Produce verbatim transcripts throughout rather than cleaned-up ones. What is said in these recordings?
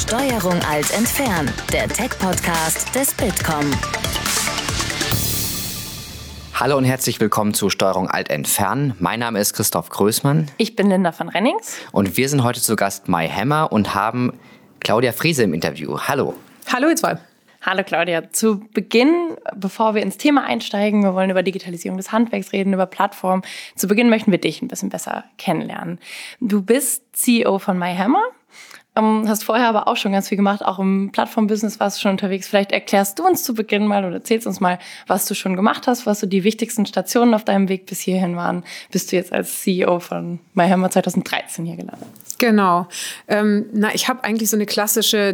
Steuerung Alt entfernen, der Tech-Podcast des Bitkom. Hallo und herzlich willkommen zu Steuerung Alt entfernen. Mein Name ist Christoph Größmann. Ich bin Linda von Rennings. Und wir sind heute zu Gast MyHammer und haben Claudia Friese im Interview. Hallo. Hallo ihr zwei. Hallo Claudia. Zu Beginn, bevor wir ins Thema einsteigen, wir wollen über Digitalisierung des Handwerks reden, über Plattformen. Zu Beginn möchten wir dich ein bisschen besser kennenlernen. Du bist C E O von MyHammer. Um, hast vorher aber auch schon ganz viel gemacht, auch im Plattform-Business warst du schon unterwegs. Vielleicht erklärst du uns zu Beginn mal oder erzählst uns mal, was du schon gemacht hast, was so die wichtigsten Stationen auf deinem Weg bis hierhin waren, bis du jetzt als C E O von MyHammer zwanzig dreizehn hier gelandet bist. Genau. Ähm, na, ich habe eigentlich so eine klassische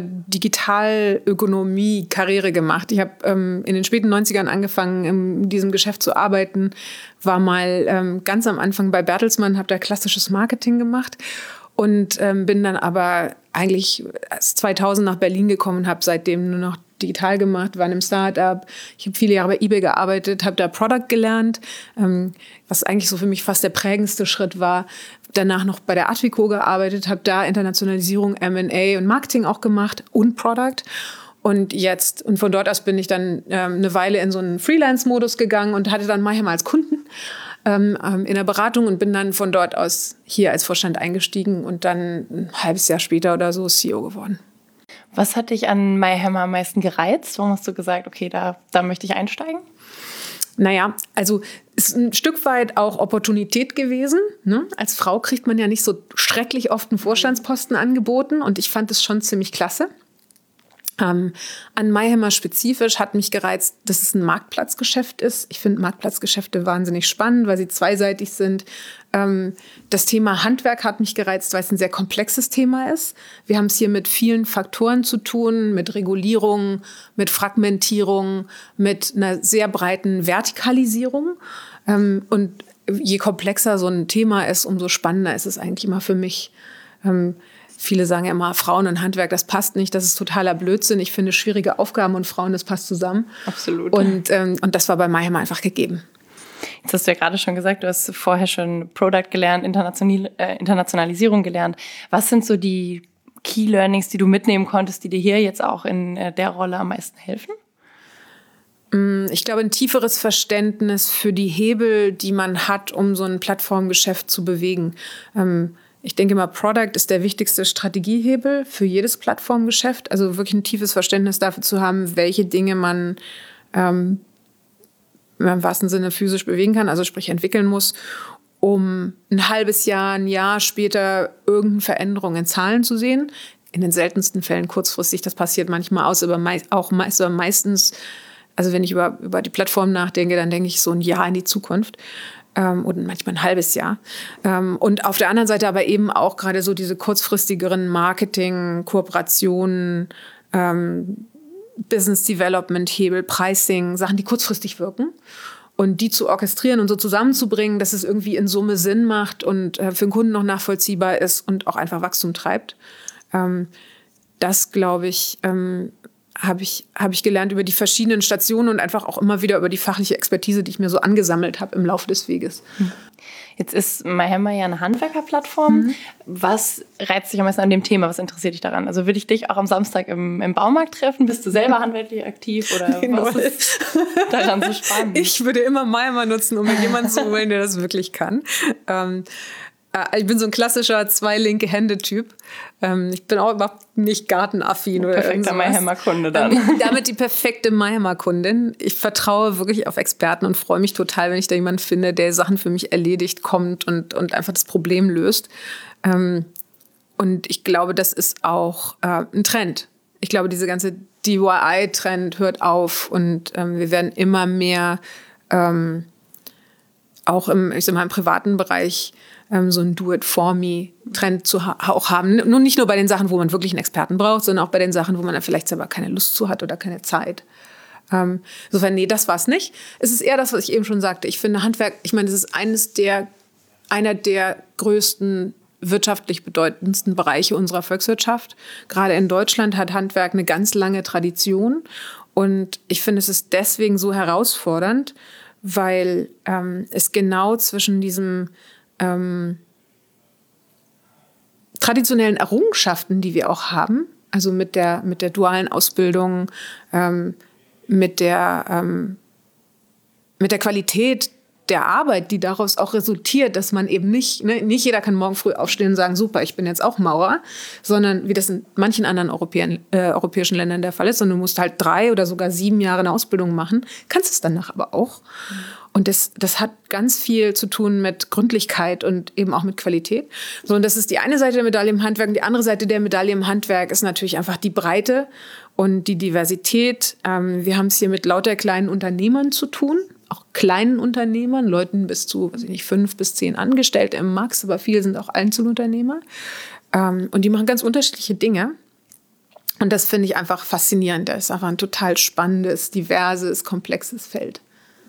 Digitalökonomie-Karriere gemacht. Ich habe ähm, in den späten neunzigern angefangen, in diesem Geschäft zu arbeiten, war mal ähm, ganz am Anfang bei Bertelsmann, habe da klassisches Marketing gemacht. Und ähm, bin dann aber eigentlich zweitausend nach Berlin gekommen und habe seitdem nur noch digital gemacht, war in einem Start-up. Ich habe viele Jahre bei eBay gearbeitet, habe da Product gelernt, ähm, was eigentlich so für mich fast der prägendste Schritt war. Danach noch bei der Advico gearbeitet, habe da Internationalisierung, M and A und Marketing auch gemacht und Product. Und jetzt, und von dort aus bin ich dann ähm, eine Weile in so einen Freelance-Modus gegangen und hatte dann MyHammer als Kunden ähm, in der Beratung und bin dann von dort aus hier als Vorstand eingestiegen und dann ein halbes Jahr später oder so C E O geworden. Was hat dich an MyHammer am meisten gereizt? Warum hast du gesagt, okay, da, da möchte ich einsteigen? Naja, also ist ein Stück weit auch Opportunität gewesen. Ne? Als Frau kriegt man ja nicht so schrecklich oft einen Vorstandsposten angeboten und ich fand es schon ziemlich klasse. Ähm, an MyHammer spezifisch hat mich gereizt, dass es ein Marktplatzgeschäft ist. Ich finde Marktplatzgeschäfte wahnsinnig spannend, weil sie zweiseitig sind. Ähm, das Thema Handwerk hat mich gereizt, weil es ein sehr komplexes Thema ist. Wir haben es hier mit vielen Faktoren zu tun, mit Regulierung, mit Fragmentierung, mit einer sehr breiten Vertikalisierung. Ähm, und je komplexer so ein Thema ist, umso spannender ist es eigentlich immer für mich. Ähm, Viele sagen ja immer, Frauen und Handwerk, das passt nicht, das ist totaler Blödsinn. Ich finde schwierige Aufgaben und Frauen, das passt zusammen. Absolut. Und, ähm, und das war bei MyHammer einfach gegeben. Jetzt hast du ja gerade schon gesagt, du hast vorher schon Product gelernt, International, äh, Internationalisierung gelernt. Was sind so die Key Learnings, die du mitnehmen konntest, die dir hier jetzt auch in äh, der Rolle am meisten helfen? Ich glaube, ein tieferes Verständnis für die Hebel, die man hat, um so ein Plattformgeschäft zu bewegen. Ähm, Ich denke mal, Product ist der wichtigste Strategiehebel für jedes Plattformgeschäft. Also wirklich ein tiefes Verständnis dafür zu haben, welche Dinge man ähm, im wahrsten Sinne physisch bewegen kann, also sprich entwickeln muss, um ein halbes Jahr, ein Jahr später irgendeine Veränderung in Zahlen zu sehen. In den seltensten Fällen kurzfristig, das passiert manchmal aus, aber mei- auch meist, aber meistens, also wenn ich über, über die Plattform nachdenke, dann denke ich so ein Jahr in die Zukunft. Und manchmal ein halbes Jahr. Und auf der anderen Seite aber eben auch gerade so diese kurzfristigeren Marketing, Kooperationen, ähm, Business Development, Hebel, Pricing, Sachen, die kurzfristig wirken. Und die zu orchestrieren und so zusammenzubringen, dass es irgendwie in Summe Sinn macht und äh, für den Kunden noch nachvollziehbar ist und auch einfach Wachstum treibt. Ähm, das, glaube ich, ähm, habe ich, hab ich gelernt über die verschiedenen Stationen und einfach auch immer wieder über die fachliche Expertise, die ich mir so angesammelt habe im Laufe des Weges. Jetzt ist MyHammer ja eine Handwerkerplattform. Mhm. Was reizt dich am meisten an dem Thema? Was interessiert dich daran? Also würde ich dich auch am Samstag im, im Baumarkt treffen? Bist du selber handwerklich aktiv? Oder was ist daran so spannend? Ich würde immer MyHammer nutzen, um mir jemanden zu holen, der das wirklich kann. Ähm, Ich bin so ein klassischer zwei-linke-Hände-Typ. Ich bin auch überhaupt nicht gartenaffin oder perfekter MyHammer-Kunde dann. Damit die perfekte MyHammer-Kundin. Ich vertraue wirklich auf Experten und freue mich total, wenn ich da jemanden finde, der Sachen für mich erledigt, kommt und, und einfach das Problem löst. Und ich glaube, das ist auch ein Trend. Ich glaube, diese ganze D I Y-Trend hört auf und wir werden immer mehr auch im, ich sag mal, im privaten Bereich so ein Do-it-for-me-Trend zu ha- auch haben. Nun nicht nur bei den Sachen, wo man wirklich einen Experten braucht, sondern auch bei den Sachen, wo man dann vielleicht selber keine Lust zu hat oder keine Zeit. Ähm, insofern, nee, das war es nicht. Es ist eher das, was ich eben schon sagte. Ich finde Handwerk, ich meine, es ist eines der, einer der größten wirtschaftlich bedeutendsten Bereiche unserer Volkswirtschaft. Gerade in Deutschland hat Handwerk eine ganz lange Tradition. Und ich finde, es ist deswegen so herausfordernd, weil ähm, es genau zwischen diesem ähm, traditionellen Errungenschaften, die wir auch haben, Also mit der, mit der dualen Ausbildung, ähm, mit der, ähm, mit der Qualität der Arbeit, die daraus auch resultiert, dass man eben nicht, ne, nicht jeder kann morgen früh aufstehen und sagen, super, ich bin jetzt auch Maurer, sondern wie das in manchen anderen Europäen, äh, europäischen Ländern der Fall ist, sondern du musst halt drei oder sogar sieben Jahre eine Ausbildung machen, kannst es danach aber auch. Mhm. Und das, das hat ganz viel zu tun mit Gründlichkeit und eben auch mit Qualität. So, und das ist die eine Seite der Medaille im Handwerk. Und die andere Seite der Medaille im Handwerk ist natürlich einfach die Breite und die Diversität. Ähm, wir haben es hier mit lauter kleinen Unternehmern zu tun. Auch kleinen Unternehmern, Leuten bis zu, weiß ich nicht, fünf bis zehn Angestellte im Max, aber viele sind auch Einzelunternehmer. Ähm, und die machen ganz unterschiedliche Dinge. Und das finde ich einfach faszinierend. Das ist einfach ein total spannendes, diverses, komplexes Feld.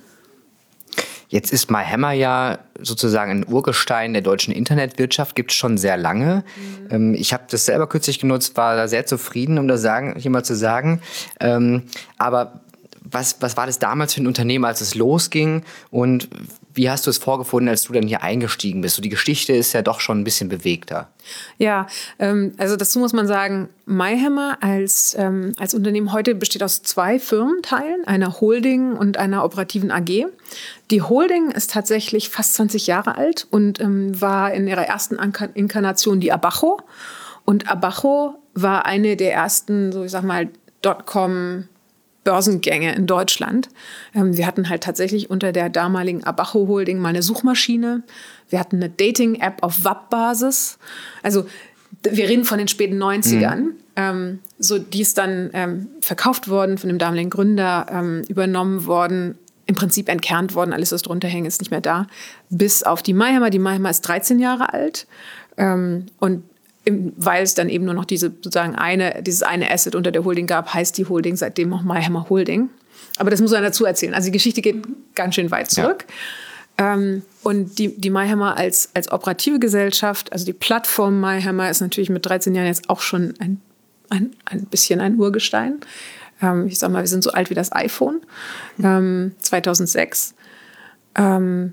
Jetzt ist MyHammer ja sozusagen ein Urgestein der deutschen Internetwirtschaft, gibt es schon sehr lange. Mhm. Ähm, ich habe das selber kürzlich genutzt, war da sehr zufrieden, um das sagen, hier mal zu sagen. Ähm, aber Was, was war das damals für ein Unternehmen, als es losging? Und wie hast du es vorgefunden, als du dann hier eingestiegen bist? So, die Geschichte ist ja doch schon ein bisschen bewegter. Ja, ähm, also dazu muss man sagen, MyHammer als, ähm, als Unternehmen heute besteht aus zwei Firmenteilen, einer Holding und einer operativen A G. Die Holding ist tatsächlich fast zwanzig Jahre alt und ähm, war in ihrer ersten Inkarnation die Abacho. Und Abacho war eine der ersten, so ich sag mal, Dotcom- Börsengänge in Deutschland. Wir hatten halt tatsächlich unter der damaligen Abacho Holding mal eine Suchmaschine. Wir hatten eine Dating-App auf W A P-Basis. Also wir reden von den späten neunzigern. Mhm. Ähm, so, die ist dann ähm, verkauft worden, von dem damaligen Gründer ähm, übernommen worden, im Prinzip entkernt worden. Alles, was drunter hängt, ist nicht mehr da. Bis auf die MyHammer. Die MyHammer ist dreizehn Jahre alt. Ähm, und weil es dann eben nur noch diese sozusagen eine, dieses eine Asset unter der Holding gab, heißt die Holding seitdem noch MyHammer Holding. Aber das muss man dazu erzählen. Also die Geschichte geht ganz schön weit zurück. Ja. Ähm, und die, die MyHammer als, als operative Gesellschaft, also die Plattform MyHammer ist natürlich mit dreizehn Jahren jetzt auch schon ein, ein, ein bisschen ein Urgestein. Ähm, ich sag mal, wir sind so alt wie das iPhone, ähm, zweitausendsechs. Ähm,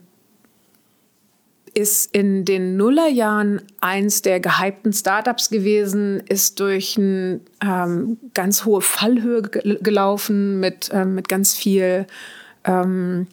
ist in den Nullerjahren eins der gehypten Startups gewesen, ist durch eine ähm, ganz hohe Fallhöhe ge- gelaufen mit, ähm, mit ganz viel ähm,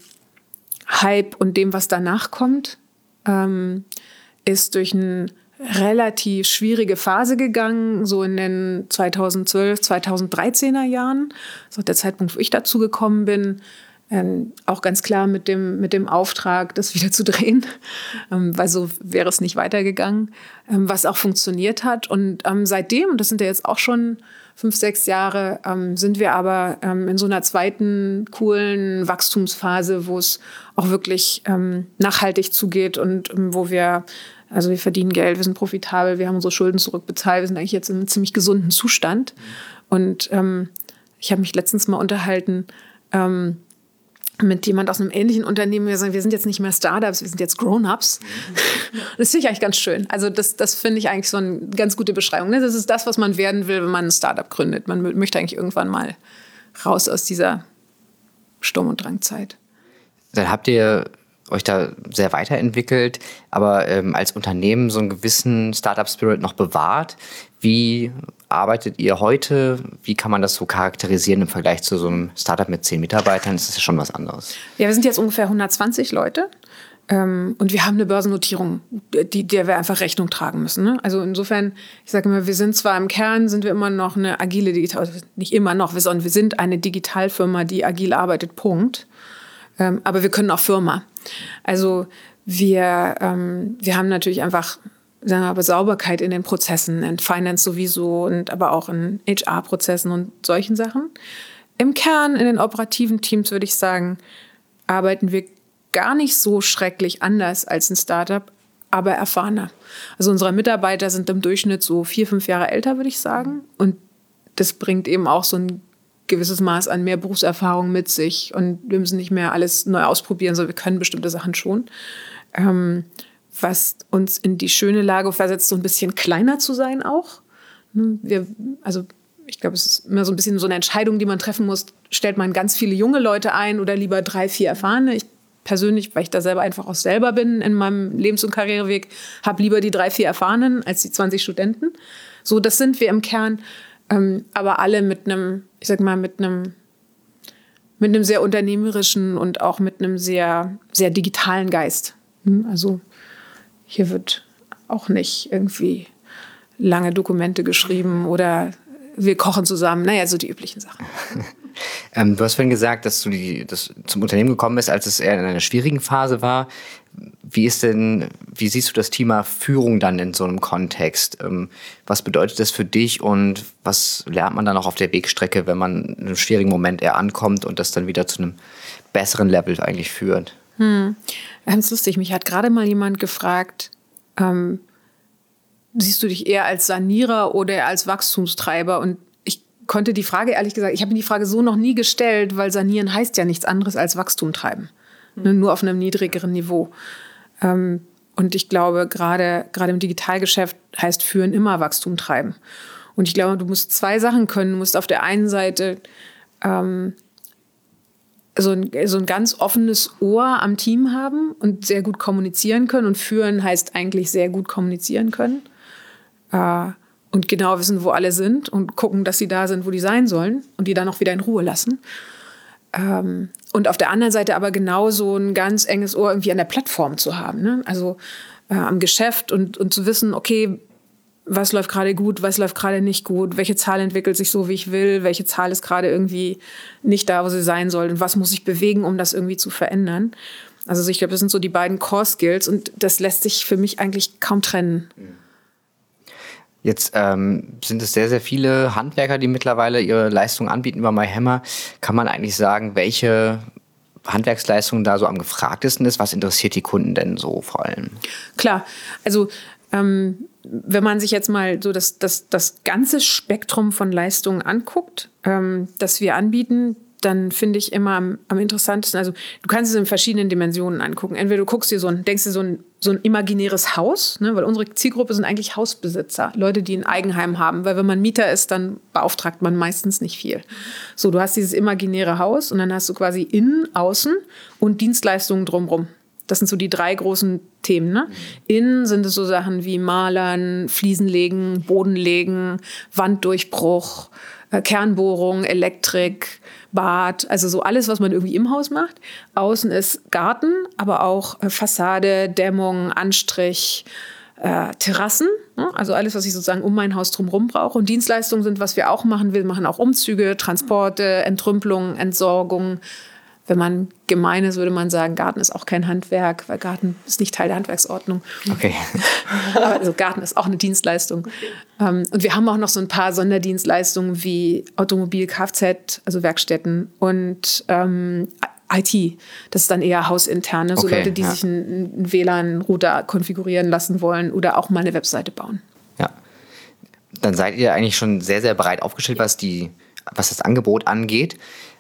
Hype und dem, was danach kommt, ähm, ist durch eine relativ schwierige Phase gegangen, so in den zweitausendzwölf, zweitausenddreizehner Jahren. Das ist auch der Zeitpunkt, wo ich dazu gekommen bin. Ähm, auch ganz klar mit dem, mit dem Auftrag, das wieder zu drehen, ähm, weil so wäre es nicht weitergegangen, ähm, was auch funktioniert hat. Und ähm, seitdem, und das sind ja jetzt auch schon fünf, sechs Jahre, ähm, sind wir aber ähm, in so einer zweiten coolen Wachstumsphase, wo es auch wirklich ähm, nachhaltig zugeht und ähm, wo wir, also wir verdienen Geld, wir sind profitabel, wir haben unsere Schulden zurückbezahlt, wir sind eigentlich jetzt in einem ziemlich gesunden Zustand. Und ähm, ich habe mich letztens mal unterhalten, ähm, mit jemand aus einem ähnlichen Unternehmen, wir sagen, wir sind jetzt nicht mehr Startups, wir sind jetzt Grown-ups. Das finde ich eigentlich ganz schön. Also das, das finde ich eigentlich so eine ganz gute Beschreibung. Das ist das, was man werden will, wenn man ein Startup gründet. Man möchte eigentlich irgendwann mal raus aus dieser Sturm- und Drangzeit. Dann habt ihr euch da sehr weiterentwickelt, aber ähm, als Unternehmen so einen gewissen Startup-Spirit noch bewahrt. Wie arbeitet ihr heute? Wie kann man das so charakterisieren im Vergleich zu so einem Startup mit zehn Mitarbeitern? Das ist ja schon was anderes. Ja, wir sind jetzt ungefähr hundertzwanzig Leute ähm, und wir haben eine Börsennotierung, die, der wir einfach Rechnung tragen müssen. Ne? Also insofern, ich sage immer, wir sind zwar im Kern, sind wir immer noch eine agile Digital, also nicht immer noch, sondern wir sind eine Digitalfirma, die agil arbeitet, Punkt. Ähm, aber wir können auch Firma. Also wir, ähm, wir haben natürlich einfach, sagen wir aber Sauberkeit in den Prozessen, in Finance sowieso und aber auch in H R-Prozessen und solchen Sachen. Im Kern, in den operativen Teams, würde ich sagen, arbeiten wir gar nicht so schrecklich anders als ein Startup, aber erfahrener. Also unsere Mitarbeiter sind im Durchschnitt so vier, fünf Jahre älter, würde ich sagen. Und das bringt eben auch so ein gewisses Maß an mehr Berufserfahrung mit sich. Und wir müssen nicht mehr alles neu ausprobieren, sondern wir können bestimmte Sachen schon. Ähm, was uns in die schöne Lage versetzt, so ein bisschen kleiner zu sein auch. Wir, also ich glaube, es ist immer so ein bisschen so eine Entscheidung, die man treffen muss. Stellt man ganz viele junge Leute ein oder lieber drei, vier Erfahrene? Ich persönlich, weil ich da selber einfach auch selber bin in meinem Lebens- und Karriereweg, habe lieber die drei, vier Erfahrenen als die zwanzig Studenten. So, das sind wir im Kern. ähm, aber alle mit einem, ich sag mal, mit einem mit einem sehr unternehmerischen und auch mit einem sehr, sehr digitalen Geist. Also hier wird auch nicht irgendwie lange Dokumente geschrieben oder wir kochen zusammen. Naja, so die üblichen Sachen. ähm, du hast vorhin gesagt, dass du die, dass zum Unternehmen gekommen bist, als es eher in einer schwierigen Phase war. Wie ist denn, wie siehst du das Thema Führung dann in so einem Kontext? Ähm, was bedeutet das für dich und was lernt man dann auch auf der Wegstrecke, wenn man in einem schwierigen Moment eher ankommt und das dann wieder zu einem besseren Level eigentlich führt? Hm. Ganz lustig, mich hat gerade mal jemand gefragt, ähm, siehst du dich eher als Sanierer oder als Wachstumstreiber? Und ich konnte die Frage, ehrlich gesagt, ich habe mir die Frage so noch nie gestellt, weil sanieren heißt ja nichts anderes als Wachstum treiben. Mhm. Nur auf einem niedrigeren Niveau. Ähm, und ich glaube, gerade gerade im Digitalgeschäft heißt führen immer Wachstum treiben. Und ich glaube, du musst zwei Sachen können. Du musst auf der einen Seite ähm, so ein, so ein ganz offenes Ohr am Team haben und sehr gut kommunizieren können. Und führen heißt eigentlich sehr gut kommunizieren können. Äh, und genau wissen, wo alle sind und gucken, dass sie da sind, wo die sein sollen und die dann auch wieder in Ruhe lassen. Ähm, und auf der anderen Seite aber genauso ein ganz enges Ohr irgendwie an der Plattform zu haben. Ne? Also äh, am Geschäft und, und zu wissen, okay, was läuft gerade gut, was läuft gerade nicht gut, welche Zahl entwickelt sich so, wie ich will, welche Zahl ist gerade irgendwie nicht da, wo sie sein soll und was muss ich bewegen, um das irgendwie zu verändern. Also ich glaube, das sind so die beiden Core-Skills und das lässt sich für mich eigentlich kaum trennen. Jetzt ähm, sind es sehr, sehr viele Handwerker, die mittlerweile ihre Leistungen anbieten über MyHammer. Kann man eigentlich sagen, welche Handwerksleistung da so am gefragtesten ist? Was interessiert die Kunden denn so vor allem? Klar, also ähm, wenn man sich jetzt mal so das, das, das ganze Spektrum von Leistungen anguckt, ähm, das wir anbieten, dann finde ich immer am, am interessantesten, also du kannst es in verschiedenen Dimensionen angucken. Entweder du guckst dir so ein, denkst dir so ein, so ein imaginäres Haus, ne, weil unsere Zielgruppe sind eigentlich Hausbesitzer, Leute, die ein Eigenheim haben, weil wenn man Mieter ist, dann beauftragt man meistens nicht viel. So, du hast dieses imaginäre Haus und dann hast du quasi innen, außen und Dienstleistungen drumherum. Das sind so die drei großen Themen. Ne? Innen sind es so Sachen wie Malern, Fliesen legen, Boden legen, Wanddurchbruch, äh, Kernbohrung, Elektrik, Bad, also so alles, was man irgendwie im Haus macht. Außen ist Garten, aber auch äh, Fassade, Dämmung, Anstrich, äh, Terrassen. Ne? Also alles, was ich sozusagen um mein Haus drumherum brauche. Und Dienstleistungen sind, was wir auch machen. Wir machen auch Umzüge, Transporte, Entrümpelung, Entsorgung. Wenn man gemein ist, würde man sagen, Garten ist auch kein Handwerk, weil Garten ist nicht Teil der Handwerksordnung. Okay. Aber also Garten ist auch eine Dienstleistung. Ähm, und wir haben auch noch so ein paar Sonderdienstleistungen wie Automobil, Kfz, also Werkstätten und ähm, I T. Das ist dann eher hausinterne, so okay, Leute, die ja. sich einen, einen W L A N-Router konfigurieren lassen wollen oder auch mal eine Webseite bauen. Ja. Dann seid ihr eigentlich schon sehr, sehr breit aufgestellt, was, die, was das Angebot angeht.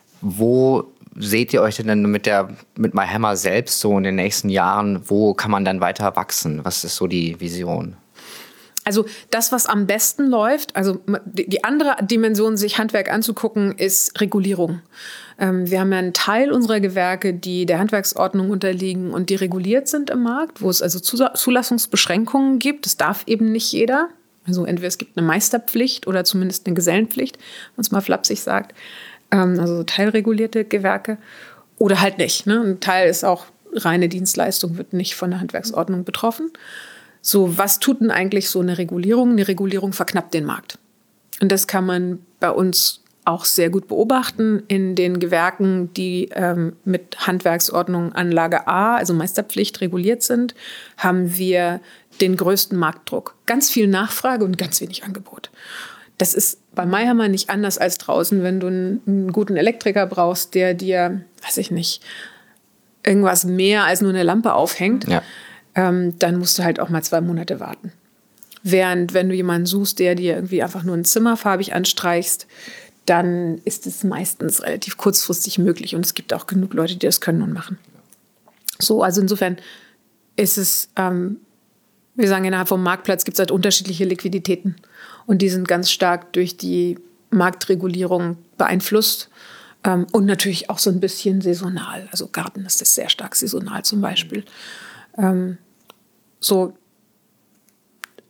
Wo seht ihr euch denn mit der mit MyHammer selbst so in den nächsten Jahren? Wo kann man dann weiter wachsen? Was ist so die Vision? Also das, was am besten läuft, also die andere Dimension, sich Handwerk anzugucken, ist Regulierung. Ähm, wir haben ja einen Teil unserer Gewerke, die der Handwerksordnung unterliegen und die reguliert sind im Markt, wo es also Zulassungsbeschränkungen gibt. Das darf eben nicht jeder. Also entweder es gibt eine Meisterpflicht oder zumindest eine Gesellenpflicht, wenn man es mal flapsig sagt. Also teilregulierte Gewerke oder halt nicht. Ne? Ein Teil ist auch reine Dienstleistung, wird nicht von der Handwerksordnung betroffen. So, was tut denn eigentlich so eine Regulierung? Eine Regulierung verknappt den Markt. Und das kann man bei uns auch sehr gut beobachten in den Gewerken, die ähm, mit Handwerksordnung Anlage A, also Meisterpflicht, reguliert sind, haben wir den größten Marktdruck. Ganz viel Nachfrage und ganz wenig Angebot. Das ist bei MyHammer nicht anders als draußen, wenn du einen, einen guten Elektriker brauchst, der dir, weiß ich nicht, irgendwas mehr als nur eine Lampe aufhängt, ja. ähm, dann musst du halt auch mal zwei Monate warten. Während wenn du jemanden suchst, der dir irgendwie einfach nur ein Zimmer farbig anstreichst, dann ist es meistens relativ kurzfristig möglich und es gibt auch genug Leute, die das können und machen. So, also insofern ist es, ähm, wir sagen innerhalb vom Marktplatz gibt es halt unterschiedliche Liquiditäten. Und die sind ganz stark durch die Marktregulierung beeinflusst. Ähm, und natürlich auch so ein bisschen saisonal. Also Garten ist das sehr stark saisonal zum Beispiel. Ähm, so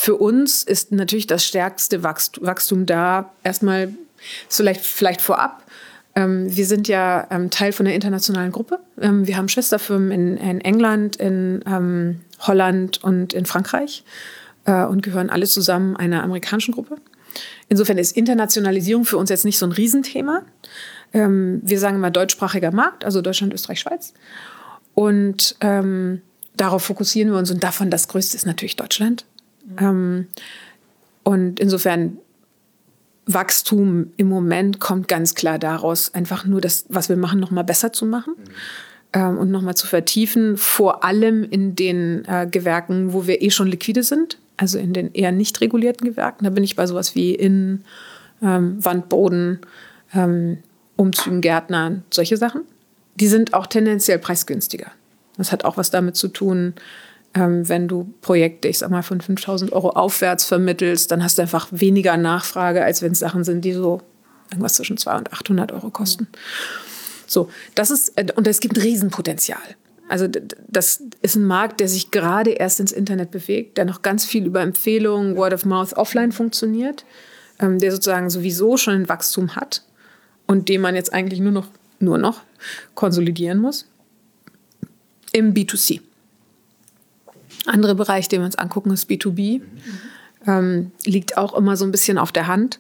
für uns ist natürlich das stärkste Wachstum da. Erstmal vielleicht, vielleicht vorab. Ähm, wir sind ja ähm, Teil von der internationalen Gruppe. Ähm, wir haben Schwesterfirmen in, in England, in ähm, Holland und in Frankreich äh, und gehören alle zusammen einer amerikanischen Gruppe. Insofern ist Internationalisierung für uns jetzt nicht so ein Riesenthema. Ähm, wir sagen immer deutschsprachiger Markt, also Deutschland, Österreich, Schweiz. Und ähm, darauf fokussieren wir uns. Und davon das Größte ist natürlich Deutschland. Mhm. Ähm, und insofern Wachstum im Moment kommt ganz klar daraus, einfach nur das, was wir machen, noch mal besser zu machen. Mhm. ähm, und noch mal zu vertiefen. Vor allem in den äh, Gewerken, wo wir eh schon liquide sind. Also in den eher nicht regulierten Gewerken. Da bin ich bei sowas wie Innen, ähm, Wand, Boden, ähm, Umzügen, Gärtnern, solche Sachen. Die sind auch tendenziell preisgünstiger. Das hat auch was damit zu tun, ähm, wenn du Projekte, ich sag mal, von fünftausend Euro aufwärts vermittelst, dann hast du einfach weniger Nachfrage, als wenn es Sachen sind, die so irgendwas zwischen zweihundert und achthundert Euro kosten. So, das ist, und es gibt Riesenpotenzial. Also das ist ein Markt, der sich gerade erst ins Internet bewegt, der noch ganz viel über Empfehlungen, Word of Mouth, offline funktioniert, ähm, der sozusagen sowieso schon ein Wachstum hat und den man jetzt eigentlich nur noch, nur noch konsolidieren muss im B zwei C. Andere Bereich, den wir uns angucken, ist B zwei B. Mhm. Ähm, liegt auch immer so ein bisschen auf der Hand.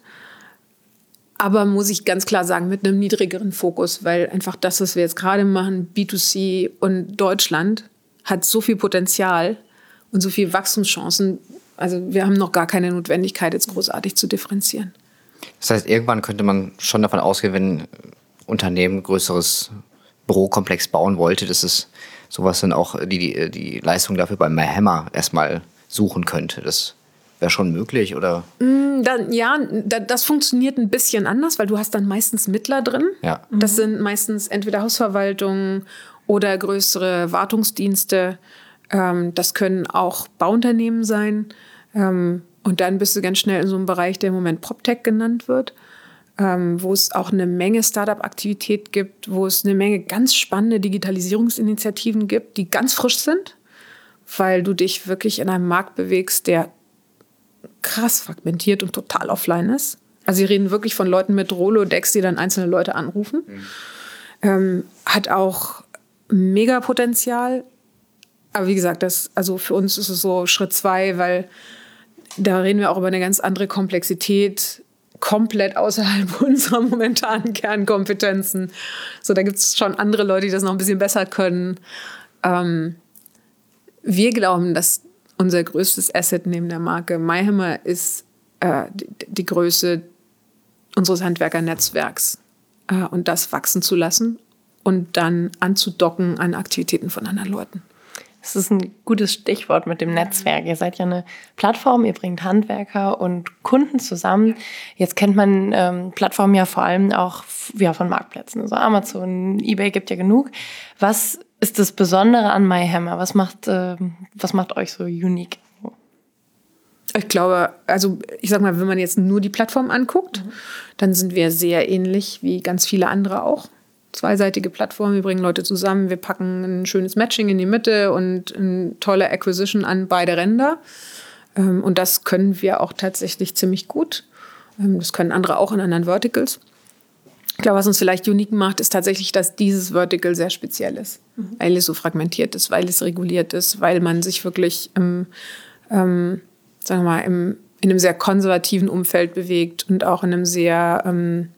Aber muss ich ganz klar sagen, mit einem niedrigeren Fokus, weil einfach das, was wir jetzt gerade machen, B zwei C und Deutschland, hat so viel Potenzial und so viele Wachstumschancen. Also wir haben noch gar keine Notwendigkeit, jetzt großartig zu differenzieren. Das heißt, irgendwann könnte man schon davon ausgehen, wenn ein Unternehmen ein größeres Bürokomplex bauen wollte, dass es sowas dann auch die, die, die Leistung dafür bei MyHammer erstmal suchen könnte. Das wäre schon möglich, oder? Mm, dann, ja, da, das funktioniert ein bisschen anders, weil du hast dann meistens Mittler drin. Ja. Das sind meistens entweder Hausverwaltungen oder größere Wartungsdienste. Ähm, das können auch Bauunternehmen sein. Ähm, und dann bist du ganz schnell in so einem Bereich, der im Moment PropTech genannt wird, ähm, wo es auch eine Menge Startup-Aktivität gibt, wo es eine Menge ganz spannende Digitalisierungsinitiativen gibt, die ganz frisch sind, weil du dich wirklich in einem Markt bewegst, der krass fragmentiert und total offline ist. Also wir reden wirklich von Leuten mit Rolodex, die dann einzelne Leute anrufen. Mhm. Ähm, hat auch mega Potenzial. Aber wie gesagt, das, also für uns ist es so Schritt zwei, weil da reden wir auch über eine ganz andere Komplexität, komplett außerhalb unserer momentanen Kernkompetenzen. So, da gibt es schon andere Leute, die das noch ein bisschen besser können. Ähm, wir glauben, dass unser größtes Asset neben der Marke MyHammer ist äh, die, die Größe unseres Handwerkernetzwerks äh, und das wachsen zu lassen und dann anzudocken an Aktivitäten von anderen Leuten. Das ist ein gutes Stichwort mit dem Netzwerk. Ihr seid ja eine Plattform, ihr bringt Handwerker und Kunden zusammen. Jetzt kennt man ähm, Plattformen ja vor allem auch ja, von Marktplätzen. Also Amazon, eBay gibt ja genug. Was ist das Besondere an MyHammer? Was macht, äh, was macht euch so unique? Ich glaube, also ich sag mal, wenn man jetzt nur die Plattform anguckt, mhm. dann sind wir sehr ähnlich wie ganz viele andere auch. Zweiseitige Plattform, wir bringen Leute zusammen, wir packen ein schönes Matching in die Mitte und eine tolle Acquisition an beide Ränder. Und das können wir auch tatsächlich ziemlich gut. Das können andere auch in anderen Verticals. Ich glaube, was uns vielleicht unique macht, ist tatsächlich, dass dieses Vertical sehr speziell ist, mhm. weil es so fragmentiert ist, weil es reguliert ist, weil man sich wirklich im, ähm, sagen wir mal, im, in einem sehr konservativen Umfeld bewegt und auch in einem sehr ähm,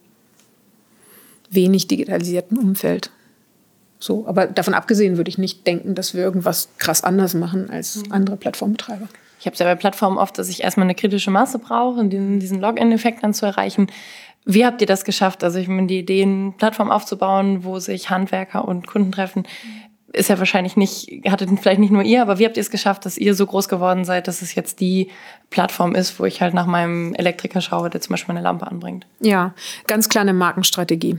wenig digitalisierten Umfeld. So, aber davon abgesehen würde ich nicht denken, dass wir irgendwas krass anders machen als andere Plattformbetreiber. Ich habe es ja bei Plattformen oft, dass ich erstmal eine kritische Masse brauche, um diesen, diesen Login-Effekt dann zu erreichen. Wie habt ihr das geschafft? Also ich meine, die Idee, eine Plattform aufzubauen, wo sich Handwerker und Kunden treffen, ist ja wahrscheinlich nicht, hattet vielleicht nicht nur ihr, aber wie habt ihr es geschafft, dass ihr so groß geworden seid, dass es jetzt die Plattform ist, wo ich halt nach meinem Elektriker schaue, der zum Beispiel meine Lampe anbringt? Ja, ganz klar eine Markenstrategie.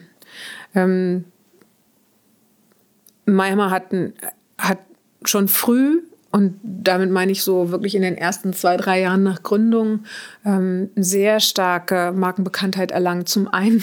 Ähm, MyHammer hat, hat schon früh und damit meine ich so wirklich in den ersten zwei, drei Jahren nach Gründung, ähm, sehr starke Markenbekanntheit erlangt. Zum einen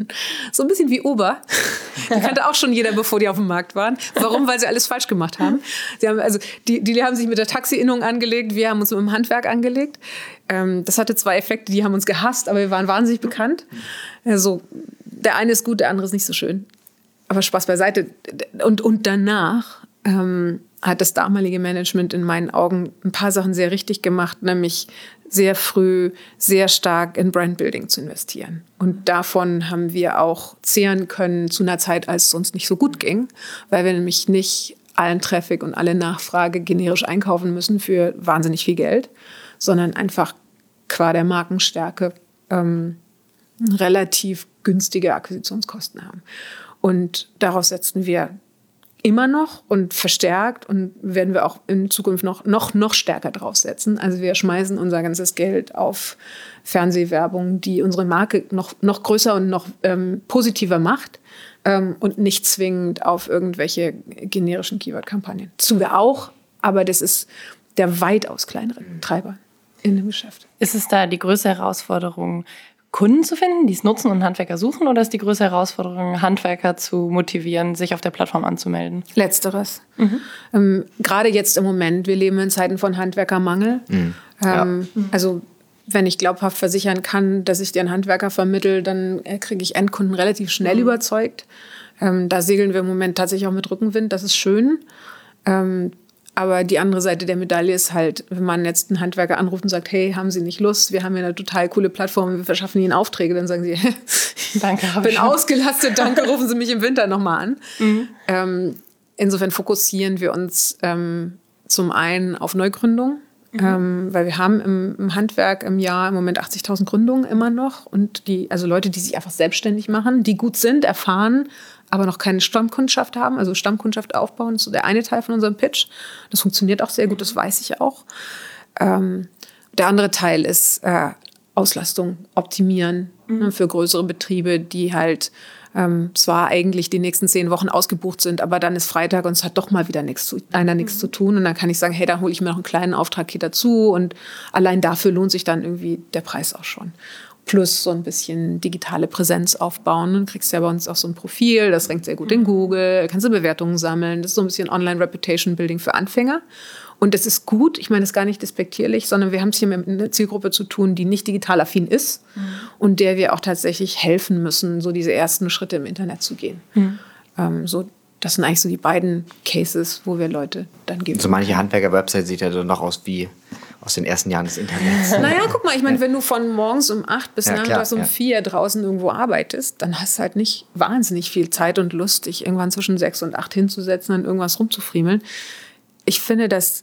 so ein bisschen wie Uber. Die kannte auch schon jeder, bevor die auf dem Markt waren. Warum? Weil sie alles falsch gemacht haben. Sie haben also die, die haben sich mit der Taxi-Innung angelegt, wir haben uns mit dem Handwerk angelegt. Ähm, das hatte zwei Effekte, die haben uns gehasst, aber wir waren wahnsinnig bekannt. Also der eine ist gut, der andere ist nicht so schön. Aber Spaß beiseite. Und, und danach ähm, hat das damalige Management in meinen Augen ein paar Sachen sehr richtig gemacht, nämlich sehr früh, sehr stark in Brandbuilding zu investieren. Und davon haben wir auch zehren können zu einer Zeit, als es uns nicht so gut ging, weil wir nämlich nicht allen Traffic und alle Nachfrage generisch einkaufen müssen für wahnsinnig viel Geld, sondern einfach qua der Markenstärke ähm, relativ günstige Akquisitionskosten haben. Und daraus setzen wir immer noch und verstärkt und werden wir auch in Zukunft noch, noch, noch stärker draufsetzen. Also wir schmeißen unser ganzes Geld auf Fernsehwerbung, die unsere Marke noch, noch größer und noch ähm, positiver macht ähm, und nicht zwingend auf irgendwelche generischen Keyword-Kampagnen. Das tun wir auch, aber das ist der weitaus kleinere Treiber in dem Geschäft. Ist es da die größte Herausforderung, Kunden zu finden, die es nutzen und Handwerker suchen, oder ist die größte Herausforderung, Handwerker zu motivieren, sich auf der Plattform anzumelden? Letzteres. Mhm. Ähm, gerade jetzt im Moment, wir leben in Zeiten von Handwerkermangel. Mhm. Ja. Ähm, also wenn ich glaubhaft versichern kann, dass ich dir einen Handwerker vermittle, dann kriege ich Endkunden relativ schnell mhm. überzeugt. Ähm, da segeln wir im Moment tatsächlich auch mit Rückenwind, das ist schön. Ähm, Aber die andere Seite der Medaille ist halt, wenn man jetzt einen Handwerker anruft und sagt, hey, haben Sie nicht Lust? Wir haben hier eine total coole Plattform, wir verschaffen Ihnen Aufträge. Dann sagen Sie, danke, ich bin ausgelastet, danke, rufen Sie mich im Winter nochmal an. Mhm. Ähm, insofern fokussieren wir uns ähm, zum einen auf Neugründung, mhm. ähm, weil wir haben im, im Handwerk im Jahr im Moment achtzigtausend Gründungen immer noch. Und die, also Leute, die sich einfach selbstständig machen, die gut sind, erfahren, aber noch keine Stammkundschaft haben, also Stammkundschaft aufbauen, das ist so der eine Teil von unserem Pitch. Das funktioniert auch sehr gut, das weiß ich auch. Ähm, der andere Teil ist äh, Auslastung optimieren, mhm. ne, für größere Betriebe, die halt ähm, zwar eigentlich die nächsten zehn Wochen ausgebucht sind, aber dann ist Freitag und es hat doch mal wieder nichts zu, einer nichts mhm. zu tun. Und dann kann ich sagen, hey, da hole ich mir noch einen kleinen Auftrag hier dazu. Und allein dafür lohnt sich dann irgendwie der Preis auch schon. Plus so ein bisschen digitale Präsenz aufbauen. Dann kriegst du ja bei uns auch so ein Profil, das rankt sehr gut in Google, kannst du Bewertungen sammeln. Das ist so ein bisschen Online-Reputation-Building für Anfänger. Und das ist gut, ich meine das gar nicht despektierlich, sondern wir haben es hier mit einer Zielgruppe zu tun, die nicht digital affin ist mhm. und der wir auch tatsächlich helfen müssen, so diese ersten Schritte im Internet zu gehen. Mhm. Ähm, so, das sind eigentlich so die beiden Cases, wo wir Leute dann geben. So manche Handwerker-Website sieht ja dann noch aus wie aus den ersten Jahren des Internets. Naja, guck mal, ich meine, wenn du von morgens um acht bis ja, nachmittags um ja. vier draußen irgendwo arbeitest, dann hast du halt nicht wahnsinnig viel Zeit und Lust, dich irgendwann zwischen sechs und acht hinzusetzen und irgendwas rumzufriemeln. Ich finde, dass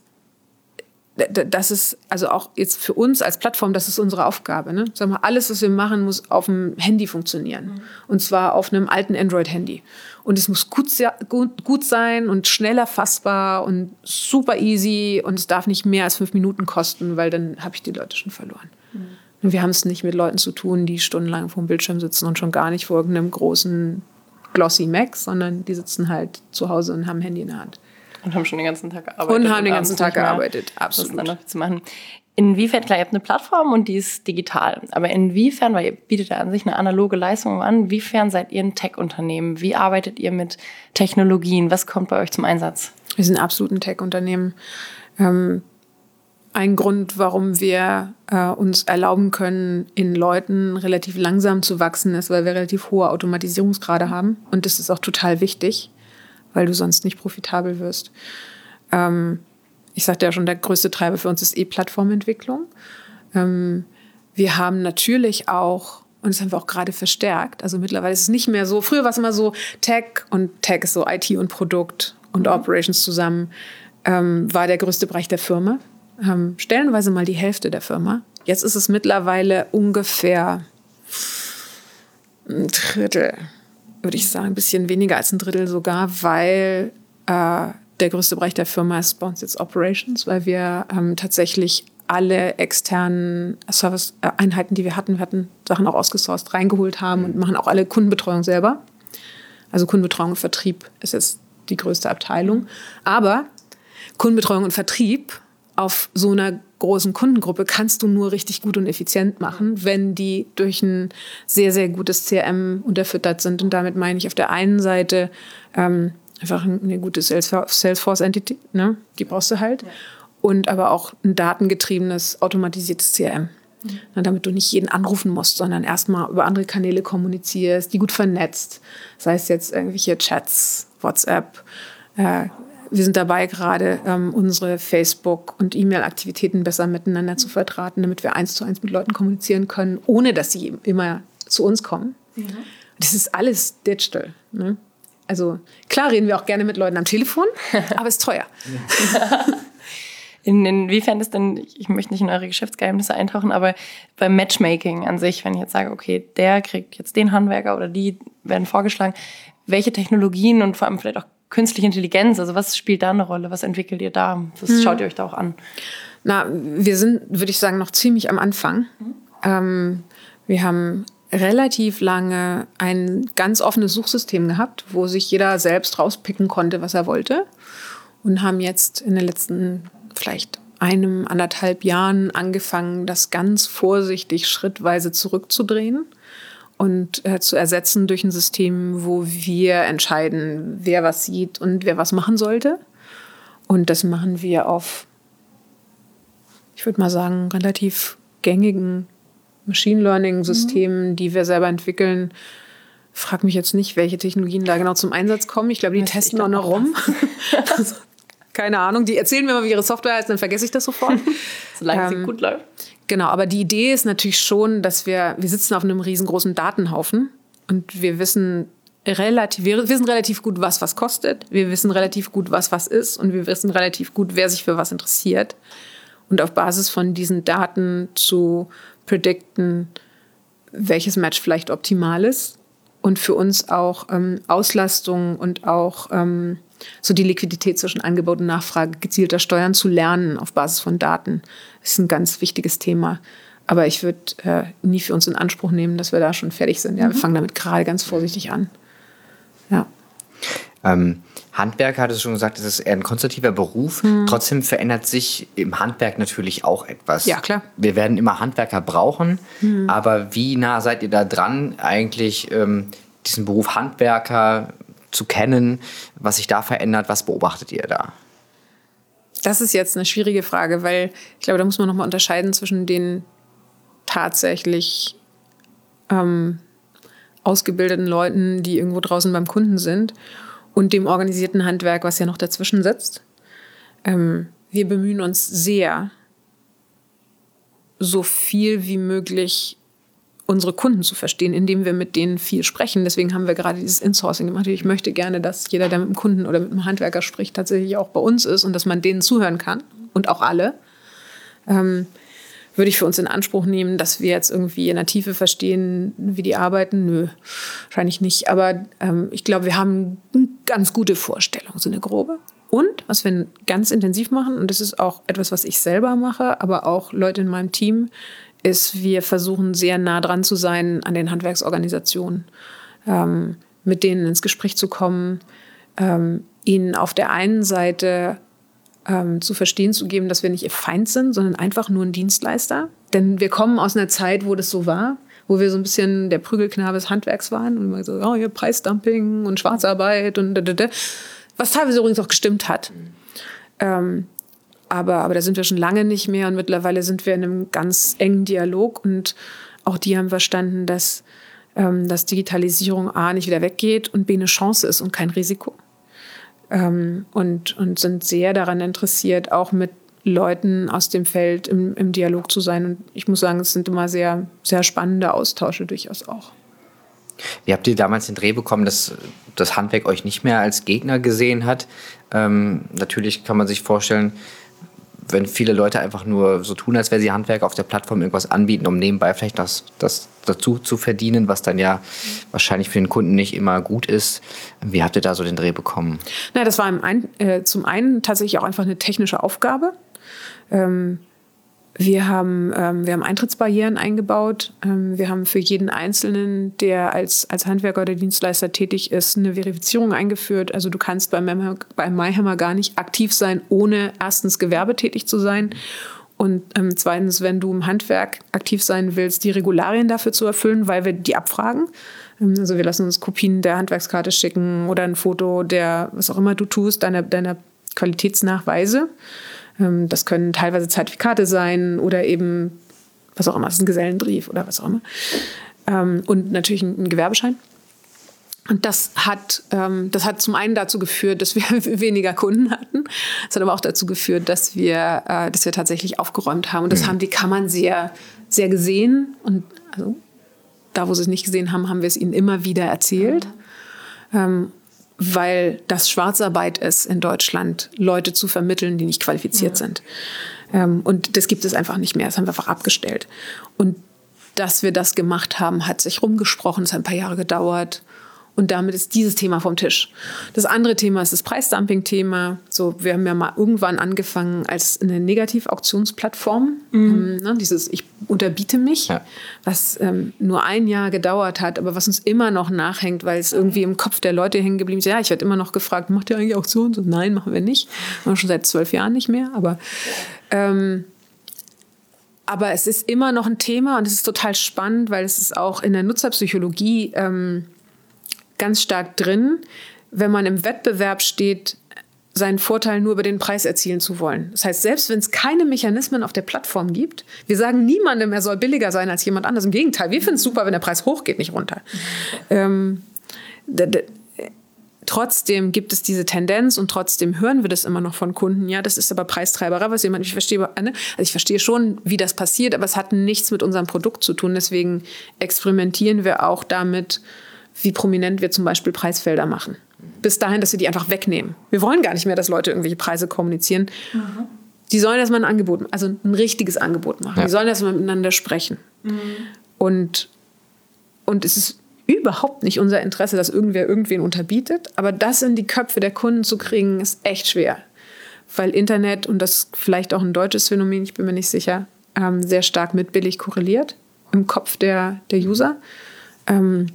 das ist also auch jetzt für uns als Plattform, das ist unsere Aufgabe. Ne? Sag mal, alles, was wir machen, muss auf dem Handy funktionieren. Mhm. Und zwar auf einem alten Android-Handy. Und es muss gut, gut, gut sein und schnell erfassbar und super easy. Und es darf nicht mehr als fünf Minuten kosten, weil dann habe ich die Leute schon verloren. Mhm. Und wir haben es nicht mit Leuten zu tun, die stundenlang vor dem Bildschirm sitzen und schon gar nicht vor irgendeinem großen Glossy Mac, sondern die sitzen halt zu Hause und haben ein Handy in der Hand. Und haben schon den ganzen Tag gearbeitet. Und haben den ganzen Tag gearbeitet, absolut. Das dann noch zu machen. Inwiefern, klar, ihr habt eine Plattform und die ist digital. Aber inwiefern, weil ihr bietet ja an sich eine analoge Leistung an, inwiefern seid ihr ein Tech-Unternehmen? Wie arbeitet ihr mit Technologien? Was kommt bei euch zum Einsatz? Wir sind absolut ein Tech-Unternehmen. Ähm, ein Grund, warum wir äh, uns erlauben können, in Leuten relativ langsam zu wachsen, ist, weil wir relativ hohe Automatisierungsgrade haben. Und das ist auch total wichtig, weil du sonst nicht profitabel wirst. Ähm, ich sagte ja schon, der größte Treiber für uns ist eh Plattformentwicklung. Ähm, wir haben natürlich auch, und das haben wir auch gerade verstärkt, also mittlerweile ist es nicht mehr so, früher war es immer so Tech und Tech ist so I T und Produkt und Operations zusammen, ähm, war der größte Bereich der Firma. Ähm, stellenweise mal die Hälfte der Firma. Jetzt ist es mittlerweile ungefähr ein Drittel, würde ich sagen, ein bisschen weniger als ein Drittel sogar, weil äh, der größte Bereich der Firma ist bei uns jetzt Operations, weil wir ähm, tatsächlich alle externen Service-Einheiten, die wir hatten, wir hatten Sachen auch ausgesourced, reingeholt haben und machen auch alle Kundenbetreuung selber. Also Kundenbetreuung und Vertrieb ist jetzt die größte Abteilung. Aber Kundenbetreuung und Vertrieb auf so einer großen Kundengruppe kannst du nur richtig gut und effizient machen, wenn die durch ein sehr, sehr gutes C R M unterfüttert sind. Und damit meine ich auf der einen Seite ähm, einfach eine gute Salesforce-Entity, ne? Die brauchst du halt. Ja. Und aber auch ein datengetriebenes, automatisiertes C R M. Mhm. Na, damit du nicht jeden anrufen musst, sondern erstmal über andere Kanäle kommunizierst, die gut vernetzt. Sei es jetzt irgendwelche Chats, WhatsApp. Äh, wir sind dabei gerade, ähm, unsere Facebook- und E-Mail-Aktivitäten besser miteinander zu verdrahten, damit wir eins zu eins mit Leuten kommunizieren können, ohne dass sie immer zu uns kommen. Mhm. Das ist alles digital. Ne? Also klar reden wir auch gerne mit Leuten am Telefon, aber es ist teuer. In, inwiefern ist denn, ich möchte nicht in eure Geschäftsgeheimnisse eintauchen, aber beim Matchmaking an sich, wenn ich jetzt sage, okay, der kriegt jetzt den Handwerker oder die werden vorgeschlagen, welche Technologien und vor allem vielleicht auch künstliche Intelligenz, also was spielt da eine Rolle? Was entwickelt ihr da? Was hm. schaut ihr euch da auch an? Na, wir sind, würde ich sagen, noch ziemlich am Anfang. Hm. Ähm, wir haben relativ lange ein ganz offenes Suchsystem gehabt, wo sich jeder selbst rauspicken konnte, was er wollte. Und haben jetzt in den letzten vielleicht einem, anderthalb Jahren angefangen, das ganz vorsichtig schrittweise zurückzudrehen und äh, zu ersetzen durch ein System, wo wir entscheiden, wer was sieht und wer was machen sollte. Und das machen wir auf, ich würde mal sagen, relativ gängigen Machine Learning-Systemen, mhm. die wir selber entwickeln. Frag mich jetzt nicht, welche Technologien da genau zum Einsatz kommen. Ich glaube, die das testen auch noch rum. Also, keine Ahnung. Die erzählen mir mal, wie ihre Software heißt, dann vergesse ich das sofort. Solange ähm, sie gut läuft. Genau, aber die Idee ist natürlich schon, dass wir, wir sitzen auf einem riesengroßen Datenhaufen und wir wissen relativ, wir wissen relativ gut, was was kostet. Wir wissen relativ gut, was was ist und wir wissen relativ gut, wer sich für was interessiert. Und auf Basis von diesen Daten zu predikten, welches Match vielleicht optimal ist und für uns auch ähm, Auslastung und auch ähm, so die Liquidität zwischen Angebot und Nachfrage gezielter steuern zu lernen auf Basis von Daten. Das ist ein ganz wichtiges Thema. Aber ich würde äh, nie für uns in Anspruch nehmen, dass wir da schon fertig sind. Ja, mhm. Wir fangen damit gerade ganz vorsichtig an. Ja. Ähm, Handwerker, hattest du schon gesagt, das ist eher ein konstruktiver Beruf. Mhm. Trotzdem verändert sich im Handwerk natürlich auch etwas. Ja, klar. Wir werden immer Handwerker brauchen. Mhm. Aber wie nah seid ihr da dran, eigentlich ähm, diesen Beruf Handwerker zu kennen, was sich da verändert? Was beobachtet ihr da? Das ist jetzt eine schwierige Frage, weil ich glaube, da muss man nochmal unterscheiden zwischen den tatsächlich ähm, ausgebildeten Leuten, die irgendwo draußen beim Kunden sind, und dem organisierten Handwerk, was ja noch dazwischen sitzt. Ähm, wir bemühen uns sehr, so viel wie möglich unsere Kunden zu verstehen, indem wir mit denen viel sprechen. Deswegen haben wir gerade dieses Insourcing gemacht. Ich möchte gerne, dass jeder, der mit dem Kunden oder mit dem Handwerker spricht, tatsächlich auch bei uns ist und dass man denen zuhören kann und auch alle. Ähm, würde ich für uns in Anspruch nehmen, dass wir jetzt irgendwie in der Tiefe verstehen, wie die arbeiten? Nö, wahrscheinlich nicht. Aber ähm, ich glaube, wir haben eine ganz gute Vorstellung, so eine grobe. Und was wir ganz intensiv machen, und das ist auch etwas, was ich selber mache, aber auch Leute in meinem Team, ist, wir versuchen sehr nah dran zu sein an den Handwerksorganisationen, ähm, mit denen ins Gespräch zu kommen, ähm, ihnen auf der einen Seite ähm, zu verstehen zu geben, dass wir nicht ihr Feind sind, sondern einfach nur ein Dienstleister. Denn wir kommen aus einer Zeit, wo das so war, wo wir so ein bisschen der Prügelknabe des Handwerks waren und immer so, oh, hier Preisdumping und Schwarzarbeit und da, da, da. Was teilweise übrigens auch gestimmt hat. Mhm. Ähm, Aber, aber da sind wir schon lange nicht mehr und mittlerweile sind wir in einem ganz engen Dialog und auch die haben verstanden, dass, ähm, dass Digitalisierung A nicht wieder weggeht und B eine Chance ist und kein Risiko. Ähm, und, und sind sehr daran interessiert, auch mit Leuten aus dem Feld im, im Dialog zu sein. Und ich muss sagen, es sind immer sehr, sehr spannende Austausche durchaus auch. Wie habt ihr damals den Dreh bekommen, dass das Handwerk euch nicht mehr als Gegner gesehen hat? Ähm, natürlich kann man sich vorstellen, wenn viele Leute einfach nur so tun, als wäre sie Handwerker, auf der Plattform irgendwas anbieten, um nebenbei vielleicht das, das dazu zu verdienen, was dann ja wahrscheinlich für den Kunden nicht immer gut ist. Wie habt ihr da so den Dreh bekommen? Na, das war im ein, äh, zum einen tatsächlich auch einfach eine technische Aufgabe. Ähm, Wir haben, ähm, wir haben Eintrittsbarrieren eingebaut. Ähm, wir haben für jeden Einzelnen, der als, als Handwerker oder Dienstleister tätig ist, eine Verifizierung eingeführt. Also du kannst bei, bei MyHammer gar nicht aktiv sein, ohne erstens gewerbetätig zu sein. Und ähm, zweitens, wenn du im Handwerk aktiv sein willst, die Regularien dafür zu erfüllen, weil wir die abfragen. Ähm, also wir lassen uns Kopien der Handwerkskarte schicken oder ein Foto der, was auch immer du tust, deiner, deiner Qualitätsnachweise. Das können teilweise Zertifikate sein oder eben, was auch immer, das ist ein Gesellenbrief oder was auch immer. Und natürlich ein Gewerbeschein. Und das hat, das hat zum einen dazu geführt, dass wir weniger Kunden hatten. Es hat aber auch dazu geführt, dass wir, dass wir tatsächlich aufgeräumt haben. Und das haben die Kammern sehr, sehr gesehen. Und also, da, wo sie es nicht gesehen haben, haben wir es ihnen immer wieder erzählt. Mhm. Weil das Schwarzarbeit ist in Deutschland, Leute zu vermitteln, die nicht qualifiziert ja. sind. Ähm, und das gibt es einfach nicht mehr. Das haben wir einfach abgestellt. Und dass wir das gemacht haben, hat sich rumgesprochen. Es hat ein paar Jahre gedauert. Und damit ist dieses Thema vom Tisch. Das andere Thema ist das Preisdumping-Thema. So, wir haben ja mal irgendwann angefangen als eine Negativauktionsplattform. Mhm. Ähm, ne, dieses Ich unterbiete mich, ja. was ähm, nur ein Jahr gedauert hat, aber was uns immer noch nachhängt, weil es irgendwie im Kopf der Leute hängen geblieben ist. Ja, ich werde immer noch gefragt, macht ihr eigentlich Auktionen? So, nein, machen wir nicht. Machen wir schon seit zwölf Jahren nicht mehr. Aber, ähm, aber es ist immer noch ein Thema und es ist total spannend, weil es ist auch in der Nutzerpsychologie ähm, ganz stark drin, wenn man im Wettbewerb steht, seinen Vorteil nur über den Preis erzielen zu wollen. Das heißt, selbst wenn es keine Mechanismen auf der Plattform gibt, wir sagen niemandem, er soll billiger sein als jemand anderes. Im Gegenteil, wir finden es super, wenn der Preis hochgeht, nicht runter. Mhm. Ähm, d- d- trotzdem gibt es diese Tendenz und trotzdem hören wir das immer noch von Kunden. Ja, das ist aber Preistreiberei, was jemand, ich verstehe, also ich verstehe schon, wie das passiert, aber es hat nichts mit unserem Produkt zu tun. Deswegen experimentieren wir auch damit, wie prominent wir zum Beispiel Preisfelder machen. Bis dahin, dass wir die einfach wegnehmen. Wir wollen gar nicht mehr, dass Leute irgendwelche Preise kommunizieren. Mhm. Die sollen erstmal ein Angebot, also ein richtiges Angebot machen. Ja. Die sollen erstmal miteinander sprechen. Mhm. Und, und es ist überhaupt nicht unser Interesse, dass irgendwer irgendwen unterbietet. Aber das in die Köpfe der Kunden zu kriegen, ist echt schwer. Weil Internet, und das vielleicht auch ein deutsches Phänomen, ich bin mir nicht sicher, ähm, sehr stark mit billig korreliert im Kopf der, der User. Ähm,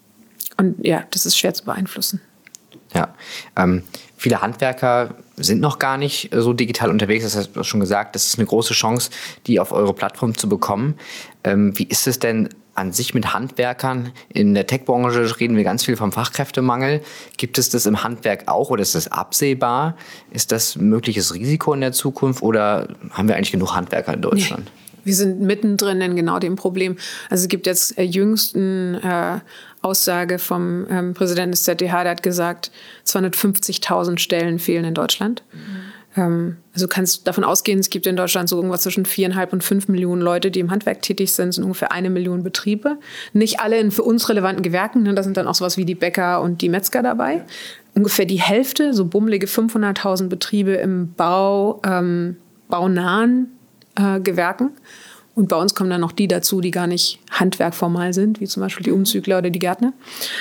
Und ja, das ist schwer zu beeinflussen. Ja, ähm, viele Handwerker sind noch gar nicht so digital unterwegs. Das hast du schon gesagt, das ist eine große Chance, die auf eure Plattform zu bekommen. Ähm, wie ist es denn an sich mit Handwerkern? In der Tech-Branche reden wir ganz viel vom Fachkräftemangel. Gibt es das im Handwerk auch oder ist das absehbar? Ist das ein mögliches Risiko in der Zukunft oder haben wir eigentlich genug Handwerker in Deutschland? Nee. Wir sind mittendrin in genau dem Problem. Also es gibt jetzt äh, jüngsten äh, Aussage vom ähm, Präsidenten des Z D H, der hat gesagt, zweihundertfünfzigtausend Stellen fehlen in Deutschland. Mhm. Ähm, also du kannst davon ausgehen, es gibt in Deutschland so irgendwas zwischen viereinhalb und fünf Millionen Leute, die im Handwerk tätig sind, sind ungefähr eine Million Betriebe. Nicht alle in für uns relevanten Gewerken, ne? Da sind dann auch sowas wie die Bäcker und die Metzger dabei. Ungefähr die Hälfte, so bummelige fünfhunderttausend Betriebe im Bau, ähm, baunahen äh, Gewerken. Und bei uns kommen dann noch die dazu, die gar nicht handwerkformal sind, wie zum Beispiel die Umzügler oder die Gärtner.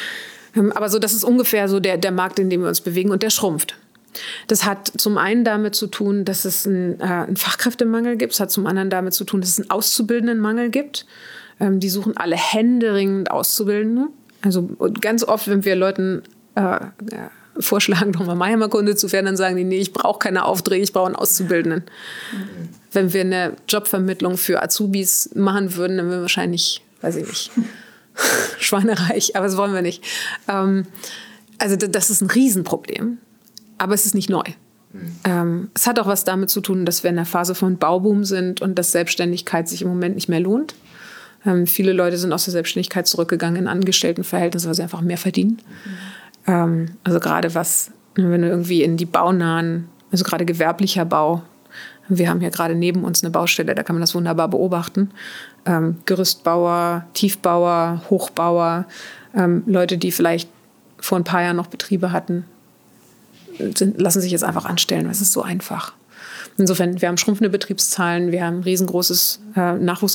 Aber so, das ist ungefähr so der, der Markt, in dem wir uns bewegen, und der schrumpft. Das hat zum einen damit zu tun, dass es einen, äh, einen Fachkräftemangel gibt. Es hat zum anderen damit zu tun, dass es einen Auszubildendenmangel gibt. Ähm, die suchen alle händeringend Auszubildende. Also ganz oft, wenn wir Leuten äh, ja, vorschlagen, nochmal MyHammer-Kunde zu werden, dann sagen die, nee, ich brauche keine Aufträge, ich brauche einen Auszubildenden. Mhm. Wenn wir eine Jobvermittlung für Azubis machen würden, dann wären wir wahrscheinlich, weiß ich nicht, schweinereich, aber das wollen wir nicht. Ähm, also das ist ein Riesenproblem, aber es ist nicht neu. Mhm. Ähm, es hat auch was damit zu tun, dass wir in der Phase von Bauboom sind und dass Selbstständigkeit sich im Moment nicht mehr lohnt. Ähm, viele Leute sind aus der Selbstständigkeit zurückgegangen in Angestelltenverhältnisse, weil sie einfach mehr verdienen. Mhm. Ähm, also gerade was, wenn du irgendwie in die baunahen, also gerade gewerblicher Bau, wir haben hier gerade neben uns eine Baustelle, da kann man das wunderbar beobachten. Ähm, Gerüstbauer, Tiefbauer, Hochbauer, ähm, Leute, die vielleicht vor ein paar Jahren noch Betriebe hatten, sind, lassen sich jetzt einfach anstellen, weil es ist so einfach. Insofern, wir haben schrumpfende Betriebszahlen, wir haben ein riesengroßes äh,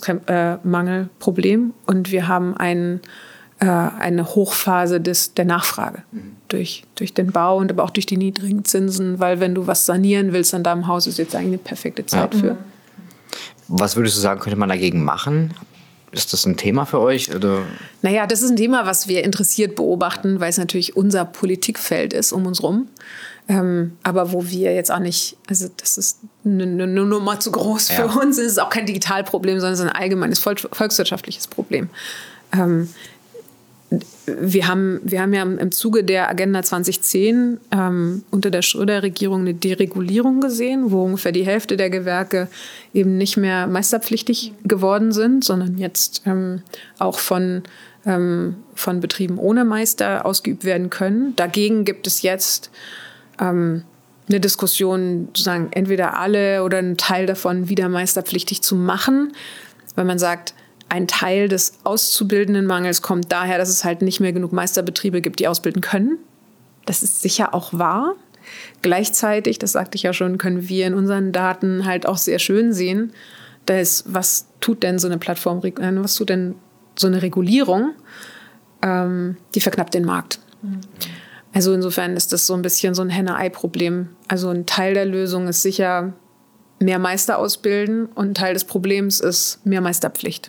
Nachwuchsmangelproblem und wir haben ein, äh, eine Hochphase des, der Nachfrage mhm. durch, durch den Bau und aber auch durch die niedrigen Zinsen, weil wenn du was sanieren willst an deinem Haus, ist jetzt eigentlich eine perfekte Zeit ja. für. Was würdest du sagen, könnte man dagegen machen? Ist das ein Thema für euch? Oder? Naja, das ist ein Thema, was wir interessiert beobachten, weil es natürlich unser Politikfeld ist um uns rum. Ähm, aber wo wir jetzt auch nicht, also das ist eine Nummer zu groß für Ja. uns. Es ist auch kein Digitalproblem, sondern es ist ein allgemeines Volks- volkswirtschaftliches Problem. Ähm, wir, haben, wir haben ja im Zuge der Agenda zwanzig zehn ähm, unter der Schröder-Regierung eine Deregulierung gesehen, wo ungefähr die Hälfte der Gewerke eben nicht mehr meisterpflichtig geworden sind, sondern jetzt ähm, auch von, ähm, von Betrieben ohne Meister ausgeübt werden können. Dagegen gibt es jetzt ähm, eine Diskussion, sozusagen entweder alle oder einen Teil davon wieder meisterpflichtig zu machen, weil man sagt, ein Teil des Auszubildendenmangels kommt daher, dass es halt nicht mehr genug Meisterbetriebe gibt, die ausbilden können. Das ist sicher auch wahr. Gleichzeitig, das sagte ich ja schon, können wir in unseren Daten halt auch sehr schön sehen, dass, was tut denn so eine Plattform, was tut denn so eine Regulierung, ähm, die verknappt den Markt. Mhm. Also insofern ist das so ein bisschen so ein Henne-Ei-Problem. Also ein Teil der Lösung ist sicher mehr Meister ausbilden und ein Teil des Problems ist mehr Meisterpflicht.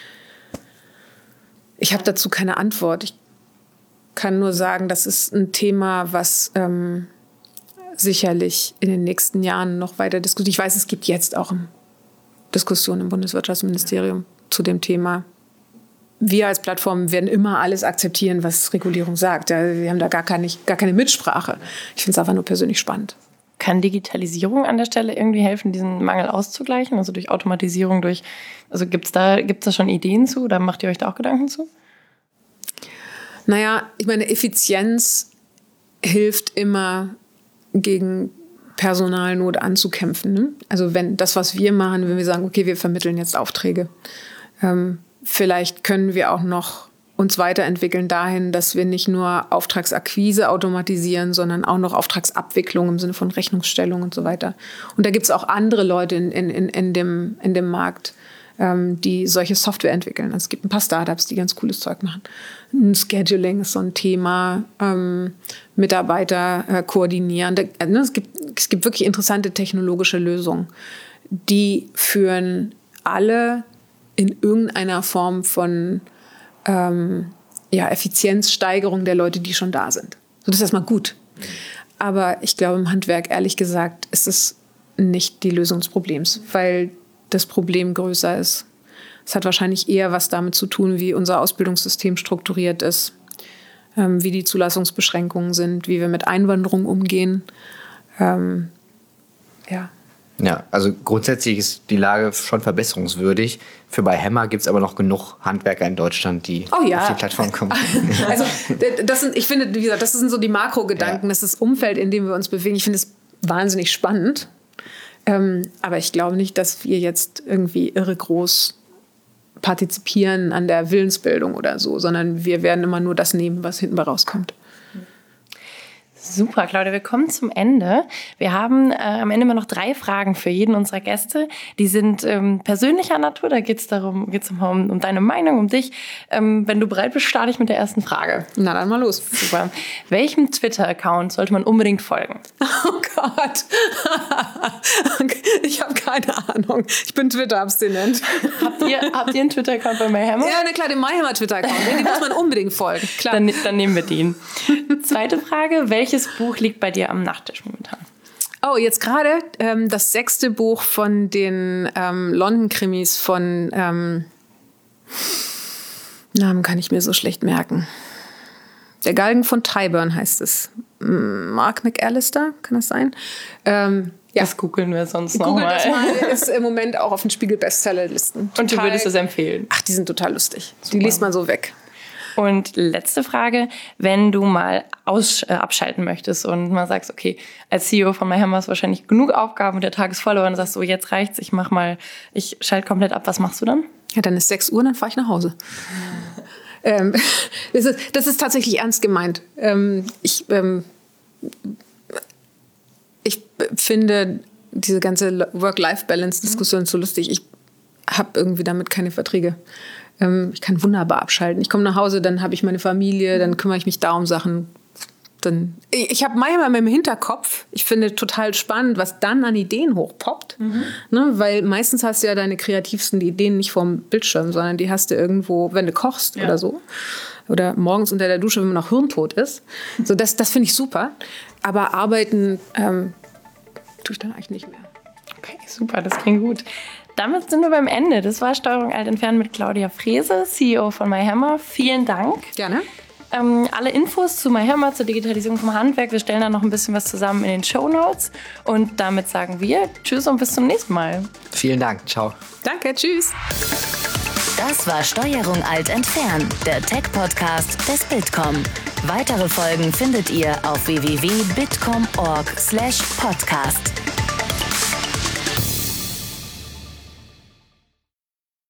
Ich habe dazu keine Antwort. Ich kann nur sagen, das ist ein Thema, was ähm, sicherlich in den nächsten Jahren noch weiter diskutiert. Ich weiß, es gibt jetzt auch Diskussionen im Bundeswirtschaftsministerium zu dem Thema. Wir als Plattform werden immer alles akzeptieren, was Regulierung sagt. Wir haben da gar keine, gar keine Mitsprache. Ich finde es einfach nur persönlich spannend. Kann Digitalisierung an der Stelle irgendwie helfen, diesen Mangel auszugleichen? Also durch Automatisierung, durch, also gibt's da, gibt's da schon Ideen zu? Oder macht ihr euch da auch Gedanken zu? Naja, ich meine, Effizienz hilft immer gegen Personalnot anzukämpfen. Ne? Also wenn das, was wir machen, wenn wir sagen, okay, wir vermitteln jetzt Aufträge, ähm, vielleicht können wir auch noch uns weiterentwickeln dahin, dass wir nicht nur Auftragsakquise automatisieren, sondern auch noch Auftragsabwicklung im Sinne von Rechnungsstellung und so weiter. Und da gibt es auch andere Leute in, in, in, dem, in dem Markt, ähm, die solche Software entwickeln. Also es gibt ein paar Startups, die ganz cooles Zeug machen. Scheduling ist so ein Thema, ähm, Mitarbeiter äh, koordinieren. Da, ne, es gibt, es gibt wirklich interessante technologische Lösungen, die führen alle in irgendeiner Form von Ähm, ja, Effizienzsteigerung der Leute, die schon da sind. So, das ist erstmal gut. Aber ich glaube, im Handwerk, ehrlich gesagt, ist es nicht die Lösung des Problems, weil das Problem größer ist. Es hat wahrscheinlich eher was damit zu tun, wie unser Ausbildungssystem strukturiert ist, ähm, wie die Zulassungsbeschränkungen sind, wie wir mit Einwanderung umgehen. Ähm, ja. Ja, also grundsätzlich ist die Lage schon verbesserungswürdig. Für bei Hemmer gibt es aber noch genug Handwerker in Deutschland, die oh ja. auf die Plattform kommen. Also das sind, ich finde, wie gesagt, das sind so die Makrogedanken, ja. Das ist das Umfeld, in dem wir uns bewegen. Ich finde es wahnsinnig spannend. Ähm, aber ich glaube nicht, dass wir jetzt irgendwie irre groß partizipieren an der Willensbildung oder so, sondern wir werden immer nur das nehmen, was hinten bei rauskommt. Super, Claudia, wir kommen zum Ende. Wir haben äh, am Ende immer noch drei Fragen für jeden unserer Gäste. Die sind ähm, persönlicher Natur, da geht es darum, geht's um, um deine Meinung, um dich. Ähm, wenn du bereit bist, starte ich mit der ersten Frage. Na, dann mal los. Super. Welchem Twitter-Account sollte man unbedingt folgen? Oh Gott. Ich habe keine Ahnung. Ich bin Twitter-abstinent. Habt ihr, habt ihr einen Twitter-Account bei MyHammer? Ja, na klar, den MyHammer Twitter-Account. Den muss man unbedingt folgen. Klar. Dann, dann nehmen wir den. Zweite Frage. Welches Buch liegt bei dir am Nachttisch momentan? Oh, jetzt gerade ähm, das sechste Buch von den ähm, London-Krimis von ähm, Namen kann ich mir so schlecht merken. Der Galgen von Tyburn heißt es. Mark McAllister, kann das sein? Ähm, ja. Das googeln wir sonst noch Google mal. das mal, ist im Moment auch auf den Spiegel-Bestsellerlisten. Und du würdest es empfehlen? Ach, die sind total lustig. Super. Die liest man so weg. Und letzte Frage, wenn du mal aus, äh, abschalten möchtest und mal sagst, okay, als C E O von MyHammer hast du wahrscheinlich genug Aufgaben und der Tag ist voll, aber du sagst so, jetzt reicht's, ich mach mal, ich schalte komplett ab, was machst du dann? Ja, dann ist sechs Uhr, dann fahre ich nach Hause. ähm, das, ist, das ist tatsächlich ernst gemeint. Ähm, ich, ähm, ich finde diese ganze Work-Life-Balance-Diskussion so lustig. Ich habe irgendwie damit keine Verträge. Ich kann wunderbar abschalten. Ich komme nach Hause, dann habe ich meine Familie, dann kümmere ich mich da um Sachen. dann, ich habe manchmal im Hinterkopf, ich finde total spannend, was dann an Ideen hochpoppt. Mhm. Ne, weil meistens hast du ja deine kreativsten Ideen nicht vorm Bildschirm, sondern die hast du irgendwo, wenn du kochst ja. oder so. Oder morgens unter der Dusche, wenn man noch hirntot ist. So, das das finde ich super. Aber arbeiten ähm, tue ich dann eigentlich nicht mehr. Okay, super, das klingt gut. Damit sind wir beim Ende. Das war Steuerung Alt Entfernen mit Claudia Frese, C E O von MyHammer. Vielen Dank. Gerne. Ähm, alle Infos zu MyHammer, zur Digitalisierung vom Handwerk, wir stellen da noch ein bisschen was zusammen in den Shownotes. Und damit sagen wir Tschüss und bis zum nächsten Mal. Vielen Dank. Ciao. Danke, tschüss. Das war Steuerung Alt Entfernen, der Tech-Podcast des Bitkom. Weitere Folgen findet ihr auf w w w punkt bitkom punkt org slash podcast.